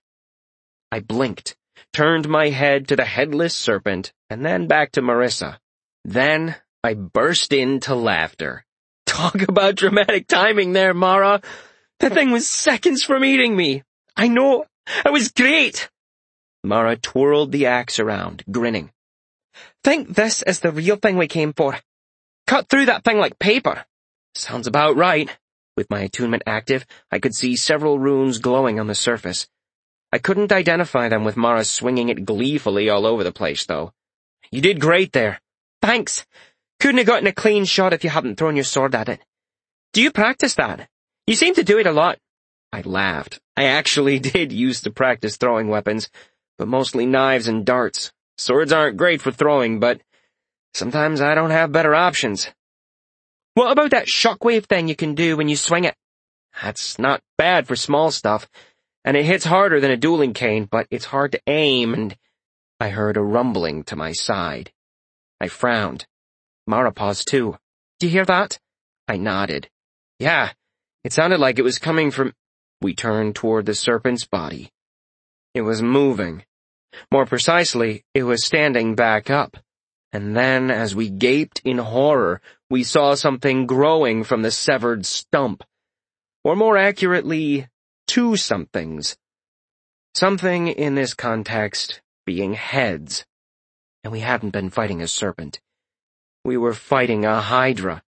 I blinked, turned my head to the headless serpent, and then back to Marissa. Then I burst into laughter. Talk about dramatic timing there, Mara. The thing was seconds from eating me. I know. It was great. Mara twirled the axe around, grinning. "Think this is the real thing we came for. Cut through that thing like paper." Sounds about right. With my attunement active, I could see several runes glowing on the surface. I couldn't identify them with Mara swinging it gleefully all over the place, though. "You did great there." "Thanks. Couldn't have gotten a clean shot if you hadn't thrown your sword at it. Do you practice that? You seem to do it a lot." I laughed. I actually did used to practice throwing weapons, but mostly knives and darts. Swords aren't great for throwing, but sometimes I don't have better options. "What about that shockwave thing you can do when you swing it?" "That's not bad for small stuff, and it hits harder than a dueling cane, but it's hard to aim, and—" I heard a rumbling to my side. I frowned. Mara paused too. "Do you hear that?" I nodded. "Yeah, it sounded like it was coming from—" We turned toward the serpent's body. It was moving. More precisely, it was standing back up. And then, as we gaped in horror, we saw something growing from the severed stump. Or more accurately, two somethings. Something in this context being heads. And we hadn't been fighting a serpent. We were fighting a hydra.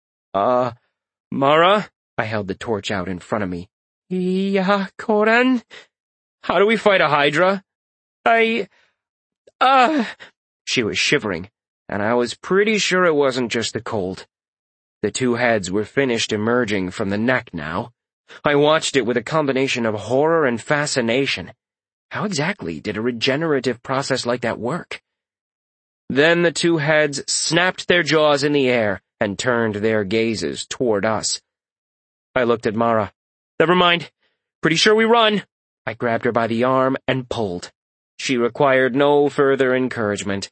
Mara?" I held the torch out in front of me. "Yeah, Coran? How do we fight a hydra?" She was shivering, and I was pretty sure it wasn't just the cold. The two heads were finished emerging from the neck now. I watched it with a combination of horror and fascination. How exactly did a regenerative process like that work? Then the two heads snapped their jaws in the air and turned their gazes toward us. I looked at Mara. "Never mind. Pretty sure we run." I grabbed her by the arm and pulled. She required no further encouragement.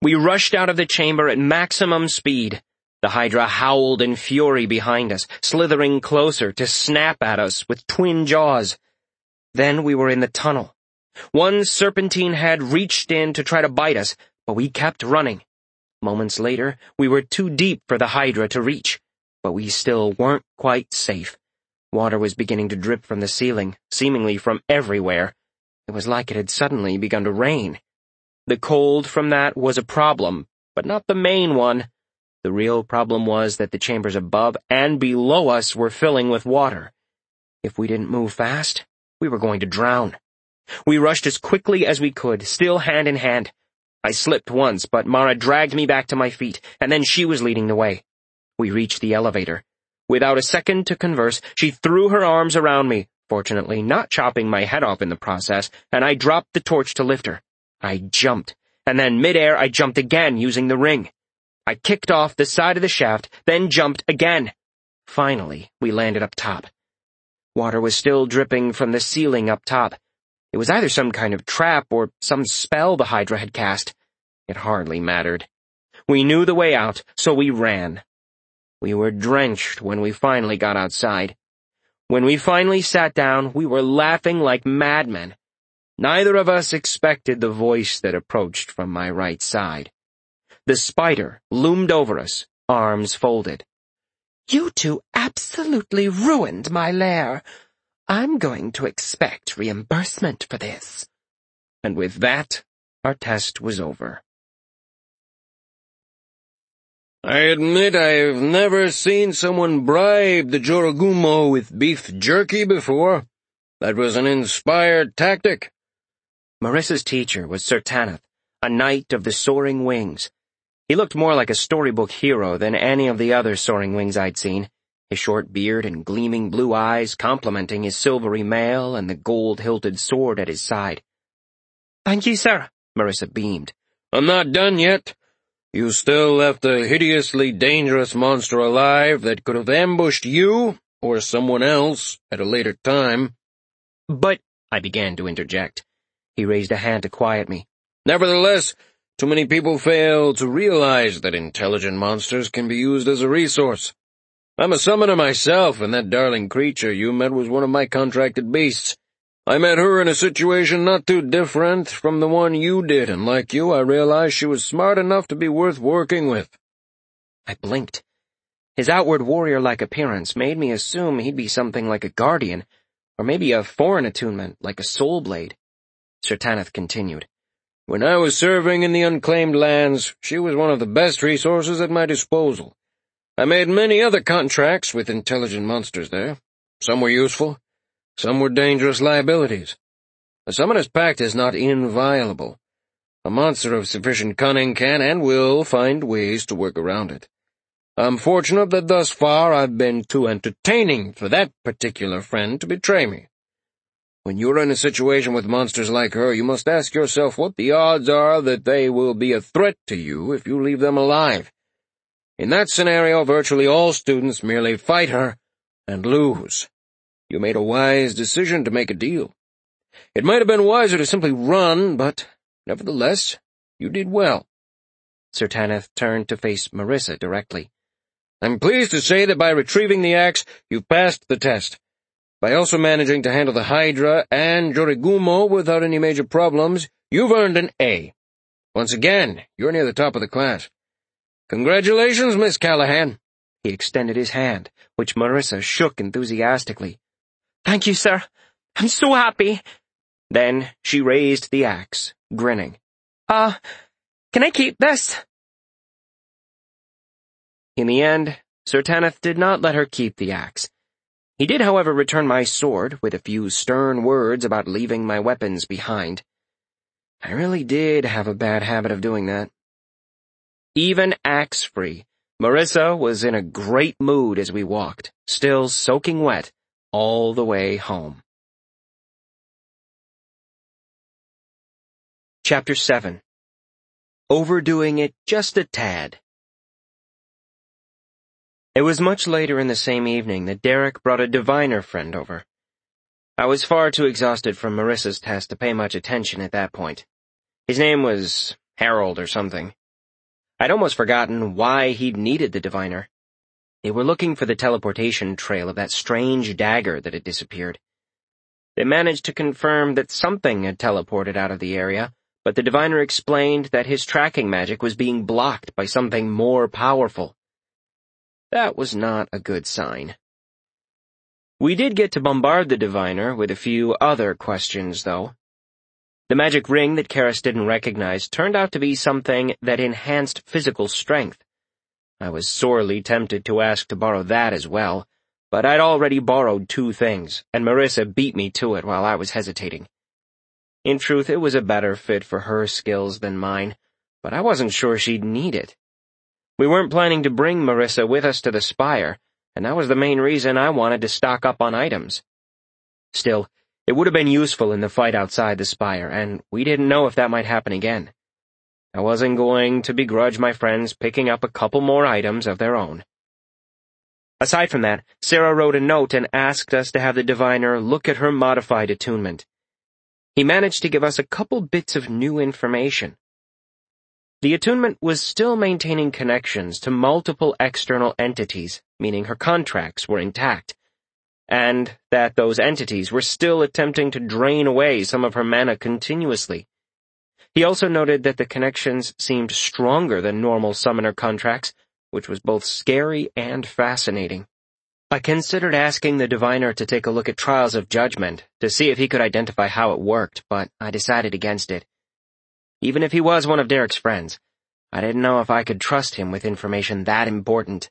We rushed out of the chamber at maximum speed. The Hydra howled in fury behind us, slithering closer to snap at us with twin jaws. Then we were in the tunnel. One serpentine head reached in to try to bite us, but we kept running. Moments later, we were too deep for the Hydra to reach, but we still weren't quite safe. Water was beginning to drip from the ceiling, seemingly from everywhere. It was like it had suddenly begun to rain. The cold from that was a problem, but not the main one. The real problem was that the chambers above and below us were filling with water. If we didn't move fast, we were going to drown. We rushed as quickly as we could, still hand in hand. I slipped once, but Mara dragged me back to my feet, and then she was leading the way. We reached the elevator. Without a second to converse, she threw her arms around me, fortunately not chopping my head off in the process, and I dropped the torch to lift her. I jumped, and then midair I jumped again using the ring. I kicked off the side of the shaft, then jumped again. Finally, we landed up top. Water was still dripping from the ceiling up top. It was either some kind of trap or some spell the Hydra had cast. It hardly mattered. We knew the way out, so we ran. We were drenched when we finally got outside. When we finally sat down, we were laughing like madmen. Neither of us expected the voice that approached from my right side. The spider loomed over us, arms folded. "You two absolutely ruined my lair. I'm going to expect reimbursement for this." And with that, our test was over. I admit I've never seen someone bribe the Jorogumo with beef jerky before. That was an inspired tactic. Marissa's teacher was Sir Tanith, a knight of the Soaring Wings. He looked more like a storybook hero than any of the other Soaring Wings I'd seen, his short beard and gleaming blue eyes complementing his silvery mail and the gold-hilted sword at his side. "Thank you, sir," Marissa beamed. I'm not done yet. You still left a hideously dangerous monster alive that could have ambushed you or someone else at a later time. But, I began to interject. He raised a hand to quiet me. Nevertheless, too many people fail to realize that intelligent monsters can be used as a resource. I'm a summoner myself, and that darling creature you met was one of my contracted beasts. I met her in a situation not too different from the one you did, and like you, I realized she was smart enough to be worth working with. I blinked. His outward warrior-like appearance made me assume he'd be something like a guardian, or maybe a foreign attunement like a soul blade. Sir Tanith continued. When I was serving in the unclaimed lands, she was one of the best resources at my disposal. I made many other contracts with intelligent monsters there. Some were useful. Some were dangerous liabilities. The Summoner's Pact is not inviolable. A monster of sufficient cunning can and will find ways to work around it. I'm fortunate that thus far I've been too entertaining for that particular friend to betray me. When you're in a situation with monsters like her, you must ask yourself what the odds are that they will be a threat to you if you leave them alive. In that scenario, virtually all students merely fight her and lose. You made a wise decision to make a deal. It might have been wiser to simply run, but nevertheless, you did well. Sir Tanith turned to face Marissa directly. I'm pleased to say that by retrieving the axe, you've passed the test. By also managing to handle the Hydra and Jorogumo without any major problems, you've earned an A. Once again, you're near the top of the class. Congratulations, Miss Callahan. He extended his hand, which Marissa shook enthusiastically. "Thank you, sir. I'm so happy." Then she raised the axe, grinning. Can I keep this?" In the end, Sir Tanith did not let her keep the axe. He did, however, return my sword with a few stern words about leaving my weapons behind. I really did have a bad habit of doing that. Even axe-free, Marissa was in a great mood as we walked, still soaking wet, all the way home. Chapter 7. Overdoing it just a tad. It was much later in the same evening that Derek brought a diviner friend over. I was far too exhausted from Marissa's test to pay much attention at that point. His name was Harold or something. I'd almost forgotten why he'd needed the diviner. They were looking for the teleportation trail of that strange dagger that had disappeared. They managed to confirm that something had teleported out of the area, but the diviner explained that his tracking magic was being blocked by something more powerful. That was not a good sign. We did get to bombard the diviner with a few other questions, though. The magic ring that Karis didn't recognize turned out to be something that enhanced physical strength. I was sorely tempted to ask to borrow that as well, but I'd already borrowed 2 things, and Marissa beat me to it while I was hesitating. In truth, it was a better fit for her skills than mine, but I wasn't sure she'd need it. We weren't planning to bring Marissa with us to the Spire, and that was the main reason I wanted to stock up on items. Still, it would have been useful in the fight outside the Spire, and we didn't know if that might happen again. I wasn't going to begrudge my friends picking up a couple more items of their own. Aside from that, Sarah wrote a note and asked us to have the diviner look at her modified attunement. He managed to give us a couple bits of new information. The attunement was still maintaining connections to multiple external entities, meaning her contracts were intact, and that those entities were still attempting to drain away some of her mana continuously. He also noted that the connections seemed stronger than normal summoner contracts, which was both scary and fascinating. I considered asking the diviner to take a look at Trials of Judgment to see if he could identify how it worked, but I decided against it. Even if he was one of Derek's friends, I didn't know if I could trust him with information that important.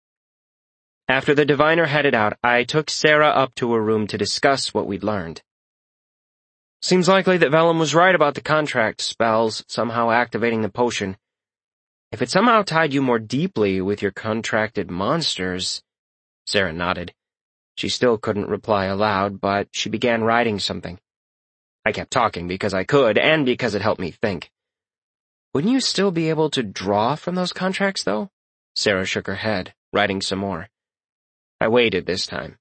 After the diviner headed out, I took Sarah up to her room to discuss what we'd learned. Seems likely that Vellum was right about the contract spells somehow activating the potion. If it somehow tied you more deeply with your contracted monsters... Sarah nodded. She still couldn't reply aloud, but she began writing something. I kept talking because I could, and because it helped me think. Wouldn't you still be able to draw from those contracts, though? Sarah shook her head, writing some more. I waited this time.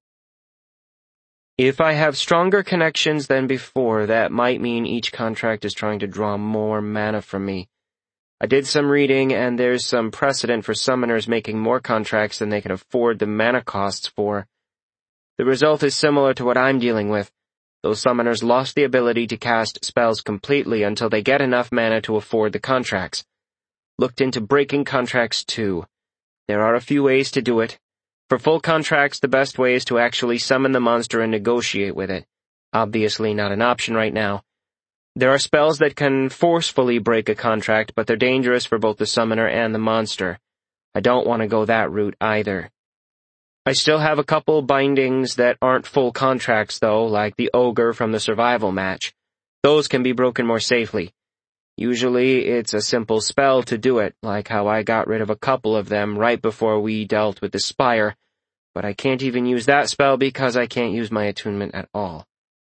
If I have stronger connections than before, that might mean each contract is trying to draw more mana from me. I did some reading, and there's some precedent for summoners making more contracts than they can afford the mana costs for. The result is similar to what I'm dealing with. Those summoners lost the ability to cast spells completely until they get enough mana to afford the contracts. Looked into breaking contracts too. There are a few ways to do it. For full contracts, the best way is to actually summon the monster and negotiate with it. Obviously not an option right now. There are spells that can forcefully break a contract, but they're dangerous for both the summoner and the monster. I don't want to go that route either. I still have a couple bindings that aren't full contracts, though, like the ogre from the survival match. Those can be broken more safely. Usually it's a simple spell to do it, like how I got rid of a couple of them right before we dealt with the Spire, but I can't even use that spell because I can't use my attunement at all.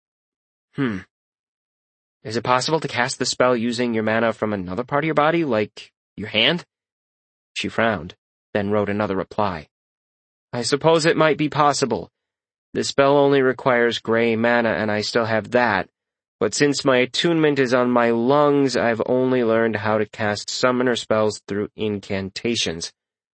Is it possible to cast the spell using your mana from another part of your body, like your hand? She frowned, then wrote another reply. I suppose it might be possible. The spell only requires gray mana and I still have that, but since my attunement is on my lungs, I've only learned how to cast summoner spells through incantations.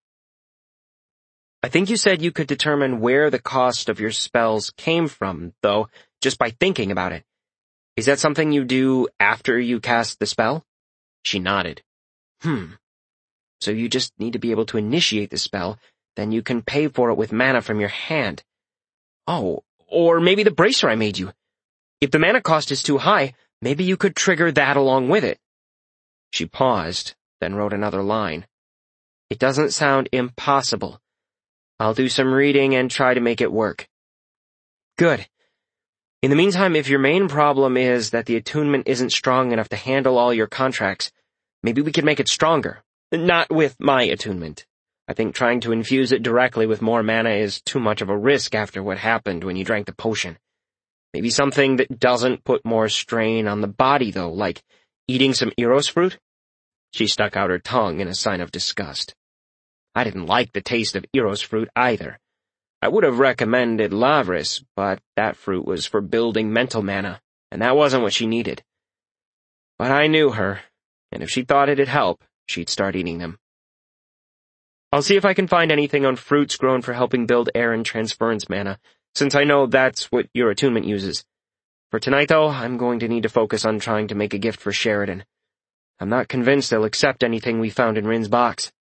I think you said you could determine where the cost of your spells came from, though, just by thinking about it. Is that something you do after you cast the spell? She nodded. So you just need to be able to initiate the spell, then you can pay for it with mana from your hand. Oh, or maybe the bracer I made you. If the mana cost is too high, maybe you could trigger that along with it. She paused, then wrote another line. It doesn't sound impossible. I'll do some reading and try to make it work. Good. In the meantime, if your main problem is that the attunement isn't strong enough to handle all your contracts, maybe we could make it stronger. Not with my attunement. I think trying to infuse it directly with more mana is too much of a risk after what happened when you drank the potion. Maybe something that doesn't put more strain on the body, though, like eating some Eros fruit? She stuck out her tongue in a sign of disgust. I didn't like the taste of Eros fruit either. I would have recommended Lavris, but that fruit was for building mental mana, and that wasn't what she needed. But I knew her, and if she thought it'd help, she'd start eating them. I'll see if I can find anything on fruits grown for helping build air and transference mana, since I know that's what your attunement uses. For tonight, though, I'm going to need to focus on trying to make a gift for Sheridan. I'm not convinced they'll accept anything we found in Rin's box.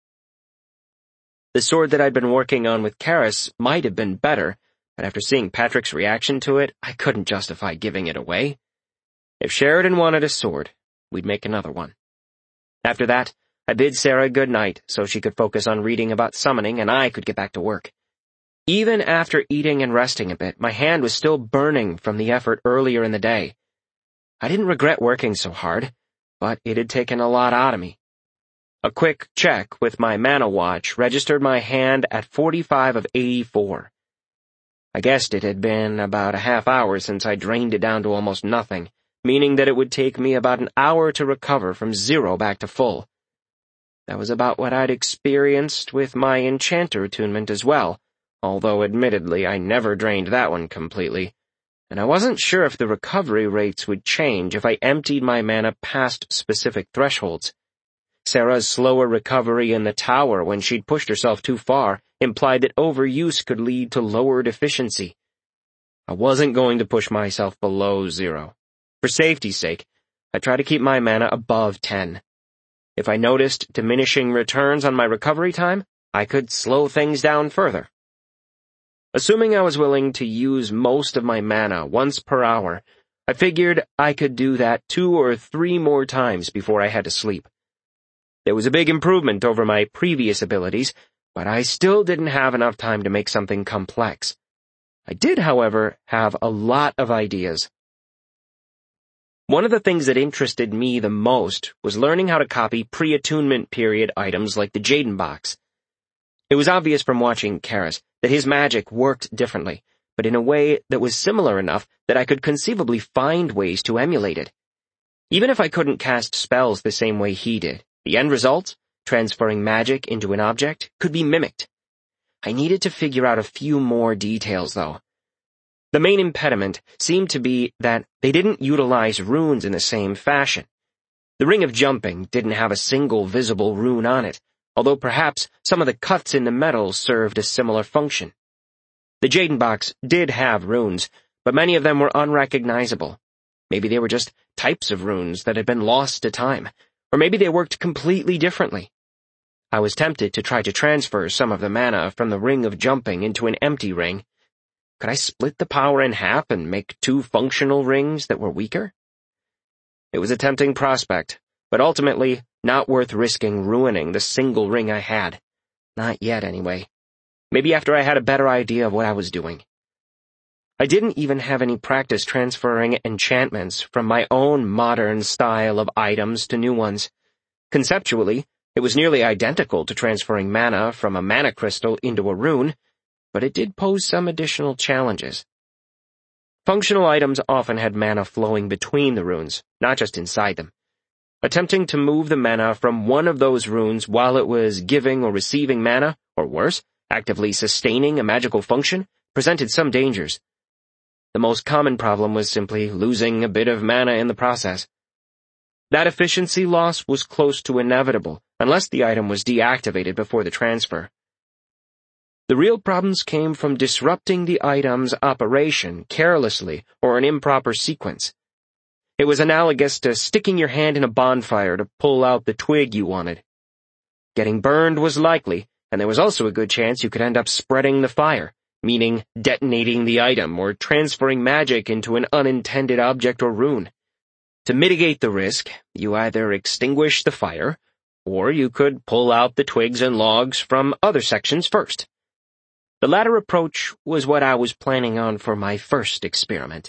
The sword that I'd been working on with Karis might have been better, but after seeing Patrick's reaction to it, I couldn't justify giving it away. If Sheridan wanted a sword, we'd make another one. After that, I bid Sarah good night so she could focus on reading about summoning and I could get back to work. Even after eating and resting a bit, my hand was still burning from the effort earlier in the day. I didn't regret working so hard, but it had taken a lot out of me. A quick check with my mana watch registered my hand at 45 of 84. I guessed it had been about a half hour since I drained it down to almost nothing, meaning that it would take me about an hour to recover from 0 back to full. That was about what I'd experienced with my enchanter attunement as well, although admittedly I never drained that one completely, and I wasn't sure if the recovery rates would change if I emptied my mana past specific thresholds. Sarah's slower recovery in the tower when she'd pushed herself too far implied that overuse could lead to lowered efficiency. I wasn't going to push myself below 0. For safety's sake, I tried to keep my mana above 10. If I noticed diminishing returns on my recovery time, I could slow things down further. Assuming I was willing to use most of my mana once per hour, I figured I could do that 2 or 3 more times before I had to sleep. There was a big improvement over my previous abilities, but I still didn't have enough time to make something complex. I did, however, have a lot of ideas. One of the things that interested me the most was learning how to copy pre-attunement period items like the Jaden box. It was obvious from watching Karis that his magic worked differently, but in a way that was similar enough that I could conceivably find ways to emulate it. Even if I couldn't cast spells the same way he did, the end result, transferring magic into an object, could be mimicked. I needed to figure out a few more details, though. The main impediment seemed to be that they didn't utilize runes in the same fashion. The Ring of Jumping didn't have a single visible rune on it, although perhaps some of the cuts in the metal served a similar function. The Jaden box did have runes, but many of them were unrecognizable. Maybe they were just types of runes that had been lost to time, or maybe they worked completely differently. I was tempted to try to transfer some of the mana from the Ring of Jumping into an empty ring. Could I split the power in half and make 2 functional rings that were weaker? It was a tempting prospect, but ultimately not worth risking ruining the single ring I had. Not yet, anyway. Maybe after I had a better idea of what I was doing. I didn't even have any practice transferring enchantments from my own modern style of items to new ones. Conceptually, it was nearly identical to transferring mana from a mana crystal into a rune, but it did pose some additional challenges. Functional items often had mana flowing between the runes, not just inside them. Attempting to move the mana from one of those runes while it was giving or receiving mana, or worse, actively sustaining a magical function, presented some dangers. The most common problem was simply losing a bit of mana in the process. That efficiency loss was close to inevitable, unless the item was deactivated before the transfer. The real problems came from disrupting the item's operation carelessly or in improper sequence. It was analogous to sticking your hand in a bonfire to pull out the twig you wanted. Getting burned was likely, and there was also a good chance you could end up spreading the fire, meaning detonating the item or transferring magic into an unintended object or rune. To mitigate the risk, you either extinguish the fire, or you could pull out the twigs and logs from other sections first. The latter approach was what I was planning on for my first experiment.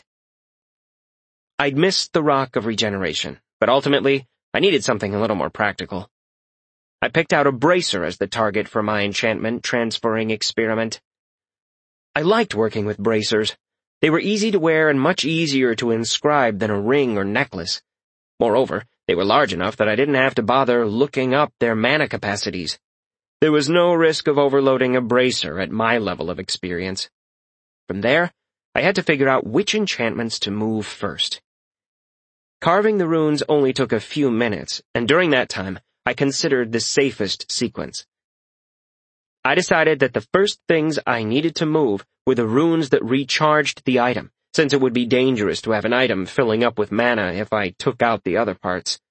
I'd missed the Rock of Regeneration, but ultimately, I needed something a little more practical. I picked out a bracer as the target for my enchantment transferring experiment. I liked working with bracers. They were easy to wear and much easier to inscribe than a ring or necklace. Moreover, they were large enough that I didn't have to bother looking up their mana capacities. There was no risk of overloading a bracer at my level of experience. From there, I had to figure out which enchantments to move first. Carving the runes only took a few minutes, and during that time, I considered the safest sequence. I decided that the first things I needed to move were the runes that recharged the item, since it would be dangerous to have an item filling up with mana if I took out the other parts.